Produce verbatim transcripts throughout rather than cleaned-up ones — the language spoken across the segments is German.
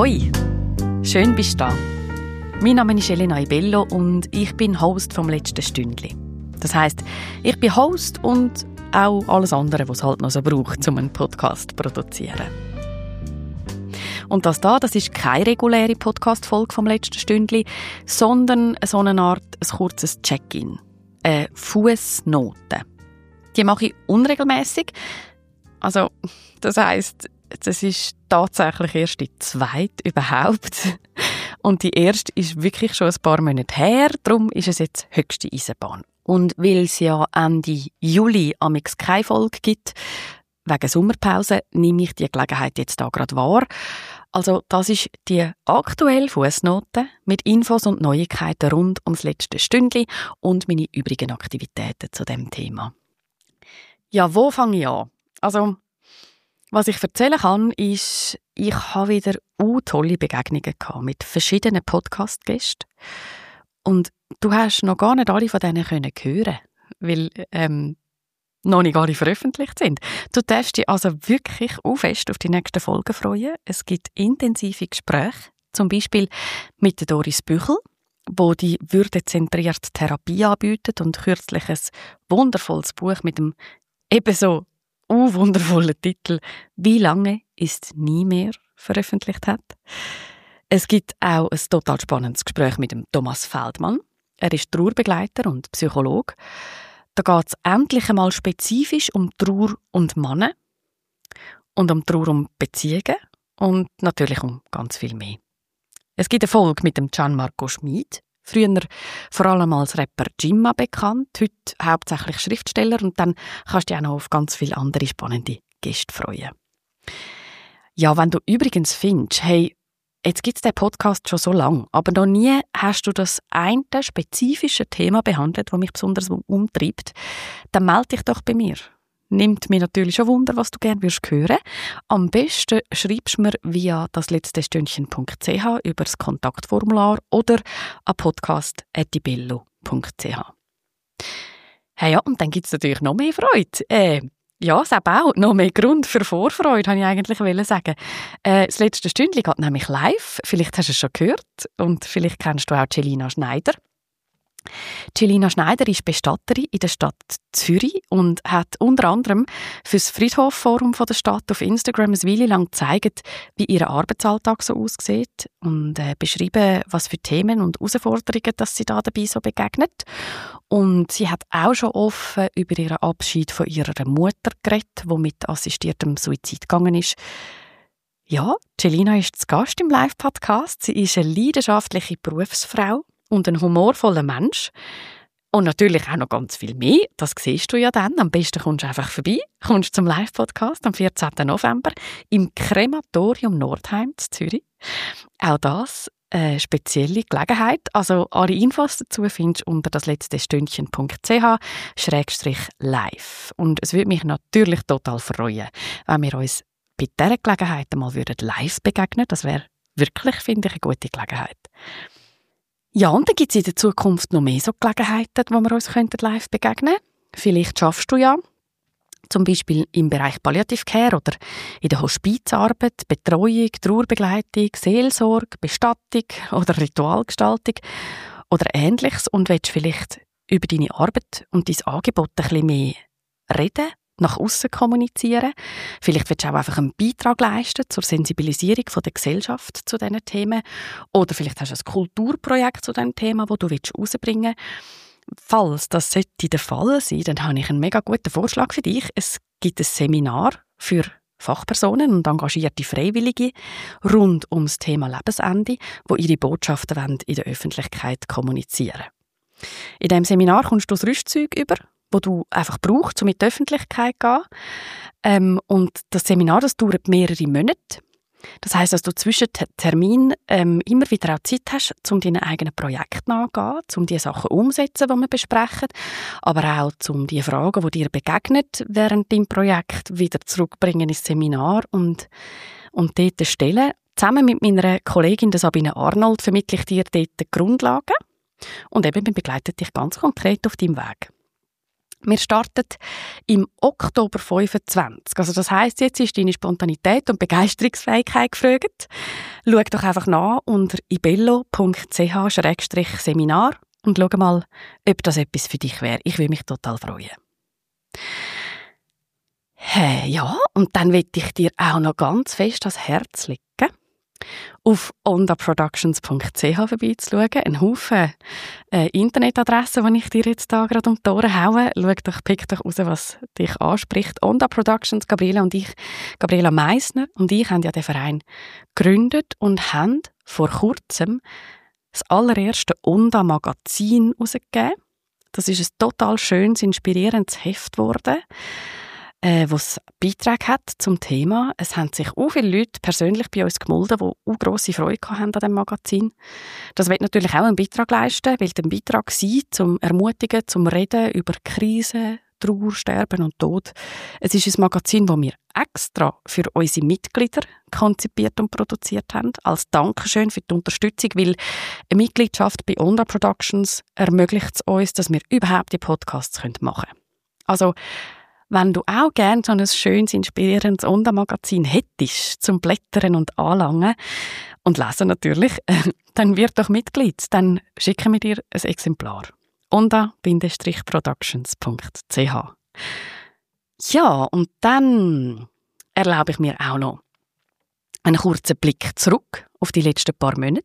Ahoi! Schön bist du da. Mein Name ist Elena Ibello und ich bin Host vom letzten Stündli. Das heisst, ich bin Host und auch alles andere, was es halt noch so braucht, um einen Podcast zu produzieren. Und das da, das ist keine reguläre Podcast-Folge vom letzten Stündli, sondern so eine Art ein kurzes Check-in. Eine Fußnote. Die mache ich unregelmäßig. Also, das heisst, das ist tatsächlich erst die zweite überhaupt. Und die erste ist wirklich schon ein paar Monate her, darum ist es jetzt höchste Eisenbahn. Und weil es ja Ende Juli amix keine Folge gibt, wegen Sommerpause, nehme ich die Gelegenheit jetzt da gerade wahr. Also das ist die aktuelle Fußnote mit Infos und Neuigkeiten rund ums letzte Stündli und meine übrigen Aktivitäten zu dem Thema. Ja, wo fange ich an? Also, was ich erzählen kann, ist, ich habe wieder uh, tolle Begegnungen gehabt mit verschiedenen Podcast-Gästen. Und du hast noch gar nicht alle von denen können hören, weil ähm, noch nicht alle veröffentlicht sind. Du darfst dich also wirklich auch fest auf die nächsten Folgen freuen. Es gibt intensive Gespräche, zum Beispiel mit der Doris Büchel, wo die würdezentrierte Therapie anbietet und kürzlich ein wundervolles Buch mit dem ebenso uh, wundervollen Titel «Wie lange ist nie mehr» veröffentlicht hat. Es gibt auch ein total spannendes Gespräch mit dem Thomas Feldmann. Er ist Trauerbegleiter und Psychologe. Da geht es endlich einmal spezifisch um Trauer und Männer und um Trauer um Beziehungen und natürlich um ganz viel mehr. Es gibt eine Folge mit dem Gianmarco Schmid, früher vor allem als Rapper Jimma bekannt, heute hauptsächlich Schriftsteller, und dann kannst du dich auch noch auf ganz viele andere spannende Gäste freuen. Ja, wenn du übrigens findest, hey, jetzt gibt es den Podcast schon so lange, aber noch nie hast du das eine spezifische Thema behandelt, das mich besonders umtreibt, dann melde dich doch bei mir. Nimmt mir natürlich schon Wunder, was du gerne würdest hören. Am besten schreibst du mir via dasletztestündchen punkt c h über das Kontaktformular oder an podcast at ibello punkt c h. Hey, ja, und dann gibt es natürlich noch mehr Freude. Äh, Ja, es auch noch mehr Grund für Vorfreude, wollte ich eigentlich sagen. Äh, das letzte Stündchen geht nämlich live. Vielleicht hast du es schon gehört und vielleicht kennst du auch Celina Schneider. Celina Schneider ist Bestatterin in der Stadt Zürich und hat unter anderem für das Friedhof-Forum der Stadt auf Instagram eine Weile lang gezeigt, wie ihr Arbeitsalltag so aussieht und äh, beschrieben, was für Themen und Herausforderungen dass sie da dabei so begegnet. Und sie hat auch schon offen über ihren Abschied von ihrer Mutter geredet, die mit assistiertem Suizid gegangen ist. Ja, Celina ist zu Gast im Live-Podcast. Sie ist eine leidenschaftliche Berufsfrau und ein humorvoller Mensch. Und natürlich auch noch ganz viel mehr. Das siehst du ja dann. Am besten kommst du einfach vorbei. Kommst zum Live-Podcast am vierzehnten November im Krematorium Nordheim in Zürich. Auch das eine spezielle Gelegenheit. Also alle Infos dazu findest du unter dasletztestündchen punkt c h schrägstrich live. Und es würde mich natürlich total freuen, wenn wir uns bei dieser Gelegenheit einmal live begegnen würden. Das wäre wirklich, finde ich, eine gute Gelegenheit. Ja, und dann gibt es in der Zukunft noch mehr so Gelegenheiten, wo wir uns live begegnen könnten. Vielleicht schaffst du ja, zum Beispiel im Bereich Palliative Care oder in der Hospizarbeit, Betreuung, Trauerbegleitung, Seelsorge, Bestattung oder Ritualgestaltung oder Ähnliches und willst vielleicht über deine Arbeit und dein Angebot ein bisschen mehr reden, nach aussen kommunizieren. Vielleicht willst du auch einfach einen Beitrag leisten zur Sensibilisierung der Gesellschaft zu diesen Themen. Oder vielleicht hast du ein Kulturprojekt zu diesem Thema, das du herausbringen willst. Falls das sollte der Fall sein, dann habe ich einen mega guten Vorschlag für dich. Es gibt ein Seminar für Fachpersonen und engagierte Freiwillige rund ums Thema Lebensende, die ihre Botschaften in der Öffentlichkeit kommunizieren wollen. In diesem Seminar kommst du das Rüstzeug über, wo du einfach brauchst, um in die Öffentlichkeit zu gehen. Ähm, und das Seminar, das dauert mehrere Monate. Das heisst, dass du zwischen Terminen ähm, immer wieder auch Zeit hast, um deine eigenen Projekte nachzugehen, um die Sachen umzusetzen, die wir besprechen, aber auch um die Fragen, die dir begegnen während deinem Projekt, wieder zurückbringen ins Seminar und, und dort stellen. Zusammen mit meiner Kollegin Sabine Arnold vermittle ich dir dort die Grundlagen und eben begleitet dich ganz konkret auf deinem Weg. Wir starten im Oktober fünfundzwanzig. Also das heisst, jetzt ist deine Spontanität und Begeisterungsfähigkeit gefragt. Schau doch einfach nach unter ibello punkt c h Schrägstrich Seminar und schau mal, ob das etwas für dich wäre. Ich würde mich total freuen. Hey, ja, und dann will ich dir auch noch ganz fest ans Herz legen, auf ondaproductions punkt c h vorbeizuschauen. Ein Haufen äh, Internetadressen, die ich dir jetzt da gerade um die Ohren haue. Schau doch, pick doch raus, was dich anspricht. Onda Productions, Gabriela und ich, Gabriela Meissner und ich haben ja den Verein gegründet und haben vor kurzem das allererste Onda-Magazin herausgegeben. Das ist ein total schönes, inspirierendes Heft geworden, äh, was Beiträge hat zum Thema. Es haben sich auch viele Leute persönlich bei uns gemeldet, die auch grosse Freude hatten an diesem Magazin. Das wird natürlich auch einen Beitrag leisten, weil ein Beitrag sein zum Ermutigen, zum Reden über Krisen, Trauer, Sterben und Tod. Es ist ein Magazin, das wir extra für unsere Mitglieder konzipiert und produziert haben, als Dankeschön für die Unterstützung, weil eine Mitgliedschaft bei Onda Productions ermöglicht es uns, dass wir überhaupt die Podcasts machen können. Also, wenn du auch gerne so ein schönes, inspirierendes Onda-Magazin hättest, zum Blättern und Anlangen und Lesen natürlich, dann wird doch Mitglied. Dann schicken wir dir ein Exemplar. onda Productions punkt c h. Ja, und dann erlaube ich mir auch noch einen kurzen Blick zurück auf die letzten paar Monate.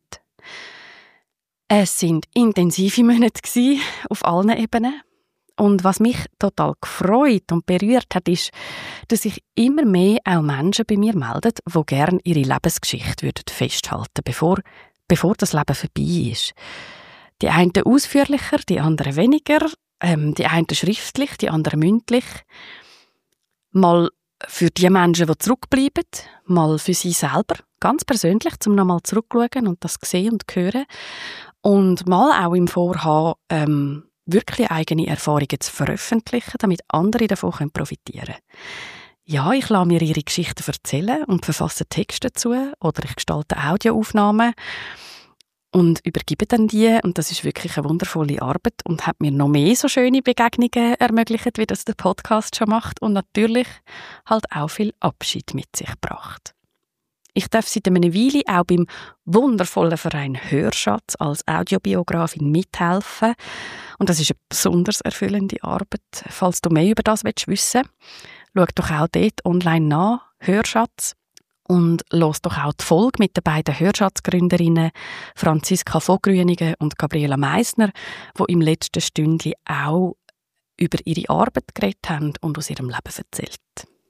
Es sind intensive Monate gewesen, auf allen Ebenen. Und was mich total gefreut und berührt hat, ist, dass sich immer mehr auch Menschen bei mir melden, die gerne ihre Lebensgeschichte würden festhalten, bevor, bevor das Leben vorbei ist. Die einen ausführlicher, die anderen weniger, ähm, die einen schriftlich, die anderen mündlich. Mal für die Menschen, die zurückbleiben, mal für sie selber, ganz persönlich, um nochmal zurückzuschauen und das sehen und hören. Und mal auch im Vorhaben, ähm, wirklich eigene Erfahrungen zu veröffentlichen, damit andere davon profitieren können. Ja, ich lasse mir ihre Geschichten erzählen und verfasse Texte dazu oder ich gestalte Audioaufnahmen und übergebe dann die. Und das ist wirklich eine wundervolle Arbeit und hat mir noch mehr so schöne Begegnungen ermöglicht, wie das der Podcast schon macht und natürlich halt auch viel Abschied mit sich gebracht. Ich darf seit einer Weile auch beim wundervollen Verein Hörschatz als Audiobiografin mithelfen. Und das ist eine besonders erfüllende Arbeit. Falls du mehr über das wissen willst, schau doch auch dort online nach, Hörschatz. Und los doch auch die Folge mit den beiden Hörschatzgründerinnen Franziska Vogrünigen und Gabriela Meissner, die im letzten Stündchen auch über ihre Arbeit geredet haben und aus ihrem Leben erzählt.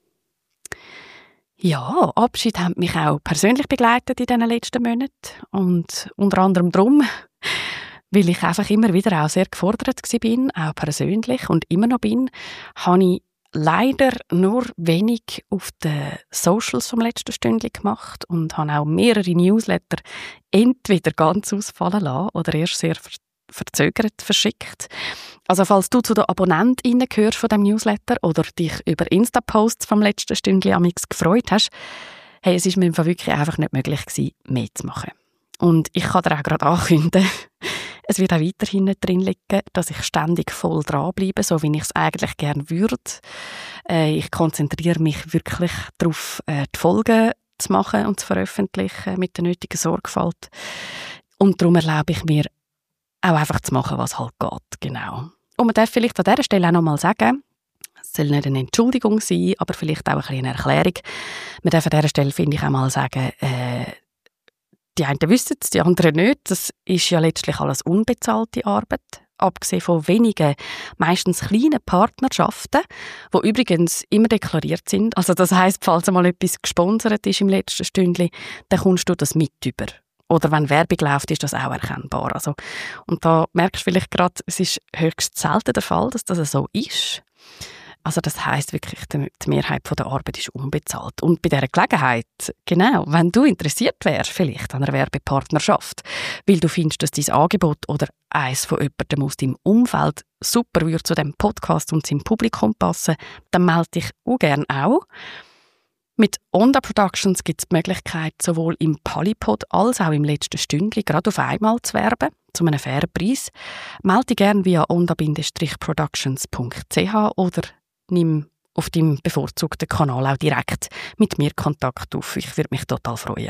Ja, Abschied hat mich auch persönlich begleitet in diesen letzten Monaten. Und unter anderem darum, weil ich einfach immer wieder auch sehr gefordert war, auch persönlich und immer noch bin, habe ich leider nur wenig auf den Socials vom letzten Stündchen gemacht und habe auch mehrere Newsletter entweder ganz ausfallen lassen oder erst sehr ver- verzögert verschickt. Also falls du zu den AbonnentInnen gehörst von dem Newsletter oder dich über Insta-Posts vom letzten Stündchen amix gefreut hast, hey, es ist mir wirklich einfach nicht möglich gewesen, mehr zu machen. Und ich kann dir auch gerade ankündigen, es wird auch weiterhin drin liegen, dass ich ständig voll dranbleibe, so wie ich es eigentlich gerne würde. Äh, ich konzentriere mich wirklich darauf, äh, die Folgen zu machen und zu veröffentlichen mit der nötigen Sorgfalt. Und darum erlaube ich mir, auch einfach zu machen, was halt geht. Genau. Und man darf vielleicht an dieser Stelle auch noch mal sagen, es soll nicht eine Entschuldigung sein, aber vielleicht auch eine Erklärung. Man darf an dieser Stelle, finde ich, auch mal sagen, äh, die einen wissen es, die anderen nicht. Das ist ja letztlich alles unbezahlte Arbeit. Abgesehen von wenigen, meistens kleinen Partnerschaften, die übrigens immer deklariert sind. Also das heisst, falls einmal etwas gesponsert ist im letzten Stündchen, dann kommst du das mit über. Oder wenn Werbung läuft, ist das auch erkennbar. Also, und da merkst du vielleicht gerade, es ist höchst selten der Fall, dass das so ist. Also das heisst wirklich, die Mehrheit der Arbeit ist unbezahlt. Und bei dieser Gelegenheit, genau, wenn du interessiert wärst, vielleicht an einer Werbepartnerschaft, weil du findest, dass dein Angebot oder eins von jemandem aus deinem Umfeld super würde zu diesem Podcast und seinem Publikum passen, dann melde dich auch gerne auch. Mit Onda Productions gibt es die Möglichkeit, sowohl im Polypod als auch im letzten Stündli gerade auf einmal zu werben, zu einem fairen Preis. Melde dich gerne via onda productions punkt c h oder nimm auf deinem bevorzugten Kanal auch direkt mit mir Kontakt auf. Ich würde mich total freuen.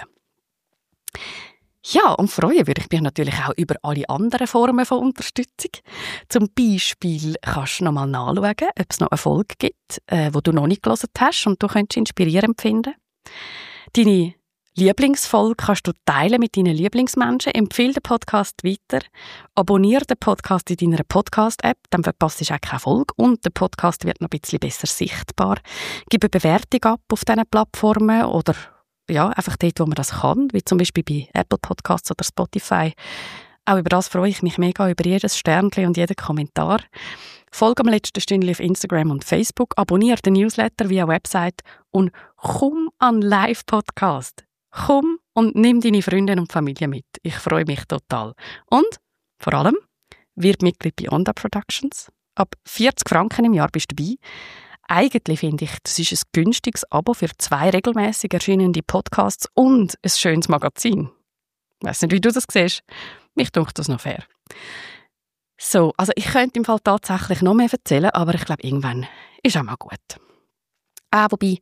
Ja, und freuen würde ich mich natürlich auch über alle anderen Formen von Unterstützung. Zum Beispiel kannst du noch mal nachschauen, ob es noch eine Folge gibt, äh, die du noch nicht gelesen hast und du könntest inspirierend finden. Deine Lieblingsfolge kannst du teilen mit deinen Lieblingsmenschen, empfehle den Podcast weiter, abonniere den Podcast in deiner Podcast-App, dann verpasst du auch keine Folge und der Podcast wird noch ein bisschen besser sichtbar. Gib eine Bewertung ab auf diesen Plattformen oder ja, einfach dort, wo man das kann, wie zum Beispiel bei Apple Podcasts oder Spotify. Auch über das freue ich mich mega, über jedes Sternchen und jeden Kommentar. Folge am letzten Stündchen auf Instagram und Facebook, abonniere den Newsletter via Website und komm an Live-Podcast. Komm und nimm deine Freunde und Familie mit. Ich freue mich total. Und vor allem, wird Mitglied bei Onda Productions. Ab vierzig Franken im Jahr bist du dabei. Eigentlich finde ich, das ist ein günstiges Abo für zwei regelmäßig erscheinende Podcasts und ein schönes Magazin. Ich weiss nicht, wie du das siehst. Mich denkt das noch fair. So, also ich könnte im Fall tatsächlich noch mehr erzählen, aber ich glaube, irgendwann ist auch mal gut. Ah, wobei,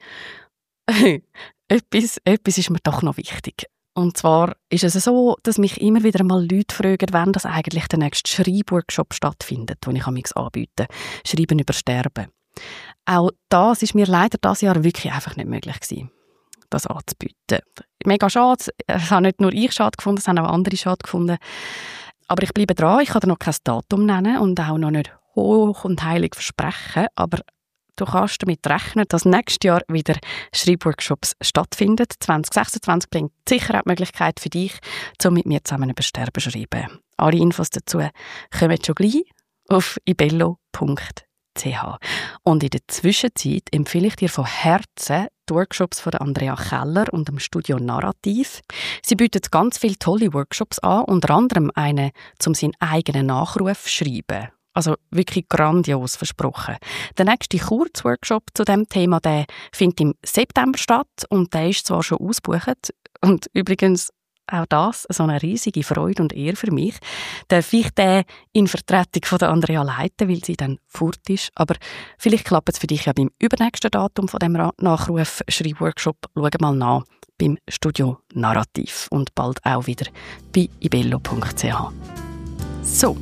etwas, etwas ist mir doch noch wichtig. Und zwar ist es so, dass mich immer wieder mal Leute fragen, wann das eigentlich der nächste Schreibworkshop stattfindet, den ich amigs anbiete. Schreiben über Sterben. Auch das ist mir leider dieses Jahr wirklich einfach nicht möglich gewesen, das anzubieten. Mega schade. Es hat nicht nur ich schade gefunden, es haben auch andere schade gefunden. Aber ich bleibe dran. Ich kann dir noch kein Datum nennen und auch noch nicht hoch und heilig versprechen. Aber du kannst damit rechnen, dass nächstes Jahr wieder Schreibworkshops stattfinden. zwanzig sechsundzwanzig bringt sicher auch die Möglichkeit für dich, um mit mir zusammen über Sterben zu schreiben. Alle Infos dazu kommen schon gleich auf ibello punkt c h. Und in der Zwischenzeit empfehle ich dir von Herzen die Workshops von Andrea Keller und dem Studio Narrativ. Sie bieten ganz viele tolle Workshops an, unter anderem einen zum seinen eigenen Nachruf zu schreiben. Also wirklich grandios versprochen. Der nächste Kurzworkshop zu diesem Thema, der findet im September statt und der ist zwar schon ausgebucht und übrigens auch das so eine riesige Freude und Ehre für mich. Darf ich den in Vertretung von der Andrea leiten, weil sie dann fort ist. Aber vielleicht klappt es für dich ja beim übernächsten Datum von dem Nachruf-Schreibworkshop. Schau mal nach beim Studio Narrativ und bald auch wieder bei ibello punkt c h. So.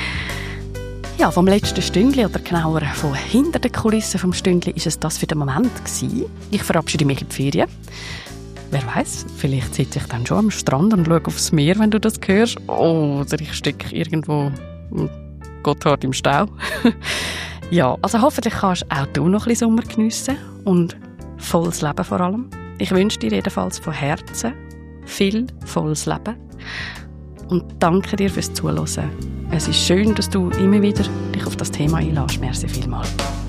Ja, vom letzten Stündli oder genauer von hinter den Kulissen vom Stündli ist es das für den Moment gewesen. Ich verabschiede mich in die Ferien. Wer weiß, vielleicht sitze ich dann schon am Strand und schaue aufs Meer, wenn du das hörst. Oder ich stecke irgendwo Gotthard im Stau. Ja, also hoffentlich kannst auch du noch ein bisschen Sommer geniessen und volles Leben vor allem. Ich wünsche dir jedenfalls von Herzen viel volles Leben und danke dir fürs Zuhören. Es ist schön, dass du immer wieder dich auf das Thema einlässt. Merci vielmals.